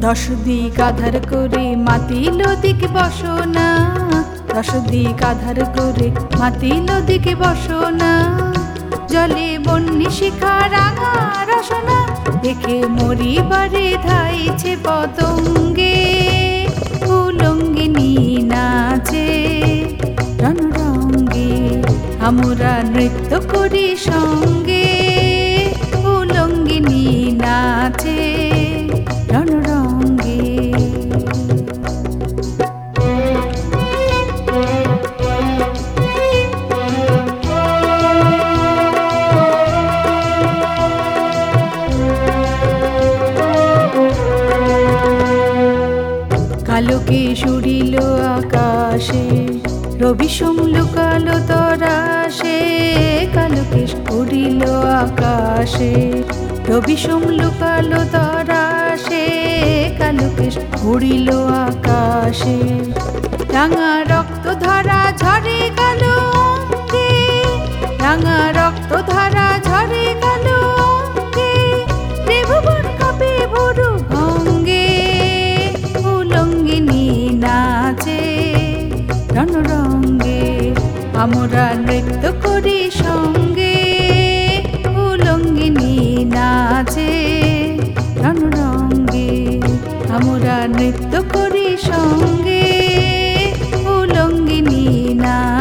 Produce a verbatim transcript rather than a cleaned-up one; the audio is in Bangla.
দশ দিক আধার করে মাতিল দিকে বসনা, দশ দিক আধার করে মাতিল দিকে বসনা। জলে বন্যি শিখা রাঙা রসনা, দেখে মরিবারে ধাইছে পতঙ্গে। উলঙ্গিনী নাচে রণরঙ্গে, আমরা নৃত্য করি সঙ্গে। উলঙ্গিনী নাচে রণরঙ্গে। কালোকে সুরিল আকাশে, রবি সোম লুকালো তরাসে। কালোকে সুরিল আকাশে, রবি সোম লুকালো তরাসে। কালোকে উড়িল আকাশে, রাঙা রক্ত ধারা ঝরে গেল অঙ্গে। রাঙা রক্ত ধারা ঝরে গেল অঙ্গে, ত্রিভুবন কাঁপে ভুরু ভঙ্গে। উলঙ্গিনী নাচে রণরঙ্গে, আমরা নৃত্য করি সঙ্গে। উলঙ্গিনী নাচে রণরঙ্গে, আমরা নৃত্য করি সঙ্গে। উলঙ্গিনী নাচে।